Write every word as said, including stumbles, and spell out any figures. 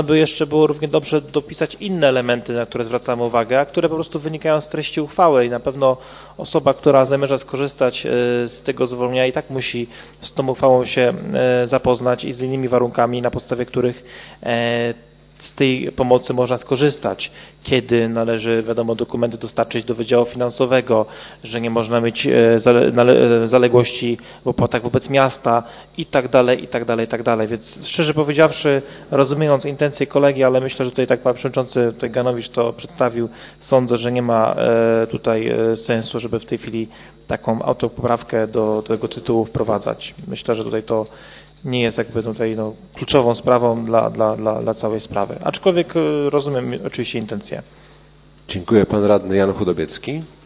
by jeszcze było równie dobrze dopisać inne elementy, na które zwracamy uwagę, a które po prostu wynikają z treści uchwały i na pewno osoba, która zamierza skorzystać z tego zwolnienia i tak musi z tą uchwałą się zapoznać i z innymi warunkami, na podstawie których z tej pomocy można skorzystać, kiedy należy, wiadomo, dokumenty dostarczyć do Wydziału Finansowego, że nie można mieć zaległości w opłatach wobec miasta i tak dalej, i tak dalej, i tak dalej. Więc szczerze powiedziawszy, rozumiejąc intencje kolegi, ale myślę, że tutaj tak pan przewodniczący tutaj Ganowicz to przedstawił, sądzę, że nie ma tutaj sensu, żeby w tej chwili taką autopoprawkę do tego tytułu wprowadzać. Myślę, że tutaj to nie jest jakby tutaj no, kluczową sprawą dla, dla, dla, dla całej sprawy. Aczkolwiek rozumiem oczywiście intencje. Dziękuję. Pan radny Jan Chudobiecki.